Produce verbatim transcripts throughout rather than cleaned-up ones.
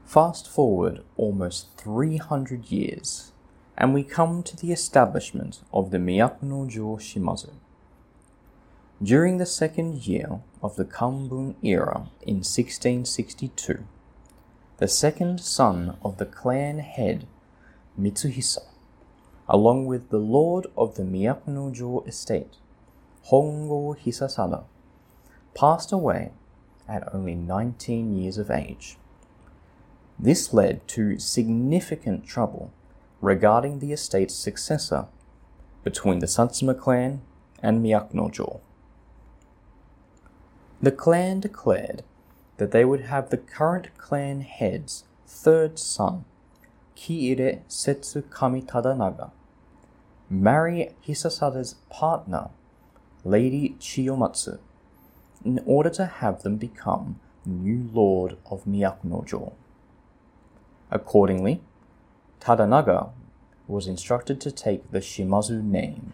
Fast forward almost three hundred years, and we come to the establishment of the Myakuno-jo Shimazu. During the second year of the Kambun era in sixteen sixty-two, the second son of the clan head, Mitsuhisa, along with the lord of the Myakuno-jo estate, Hongo Hisasada, passed away at only nineteen years of age. This led to significant trouble regarding the estate's successor between the Satsuma clan and Myakuno-jo. The clan declared that they would have the current clan head's third son, Kiire Setsu Kami Tadanaga, marry Hisasada's partner, Lady Chiyomatsu, in order to have them become new lord of Myakuno-jo. Accordingly, Tadanaga was instructed to take the Shimazu name.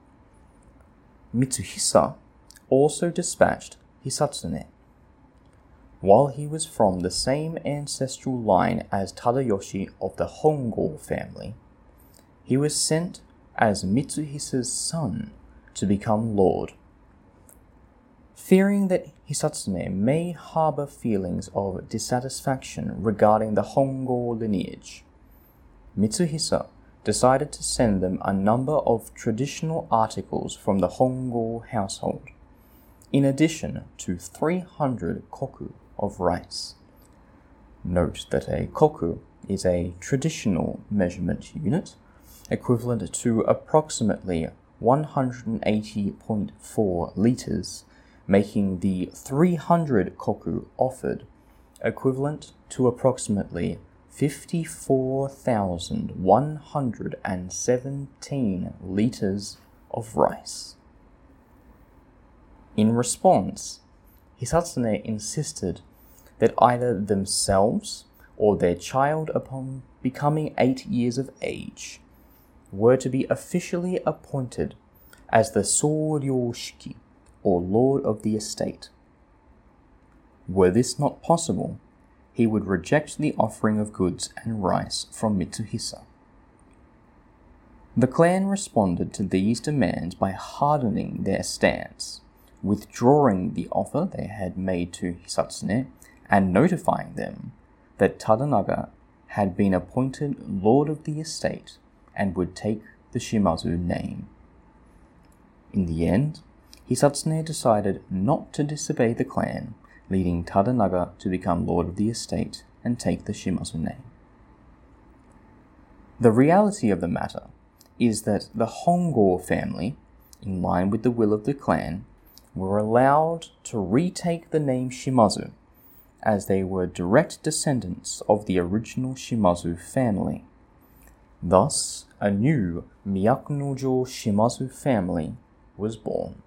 Mitsuhisa also dispatched Hisatsune. While he was from the same ancestral line as Tadayoshi of the Hongo family, he was sent as Mitsuhisa's son to become lord. Fearing that Hisatsune may harbor feelings of dissatisfaction regarding the Hongo lineage, Mitsuhisa decided to send them a number of traditional articles from the Hongo household, in addition to three hundred koku of rice. Note that a koku is a traditional measurement unit equivalent to approximately one hundred eighty point four liters, making the three hundred koku offered equivalent to approximately fifty-four thousand one hundred seventeen liters of rice. In response, Hisatsune insisted that either themselves or their child upon becoming eight years of age were to be officially appointed as the Soryoshiki, or lord of the estate. Were this not possible, he would reject the offering of goods and rice from Mitsuhisa. The clan responded to these demands by hardening their stance, withdrawing the offer they had made to Hisatsune, and notifying them that Tadanaga had been appointed lord of the estate and would take the Shimazu name. In the end, Hisatsune decided not to disobey the clan, leading Tadanaga to become lord of the estate and take the Shimazu name. The reality of the matter is that the Hongo family, in line with the will of the clan, were allowed to retake the name Shimazu, as they were direct descendants of the original Shimazu family. Thus, a new Myakuno-jo Shimazu family was born.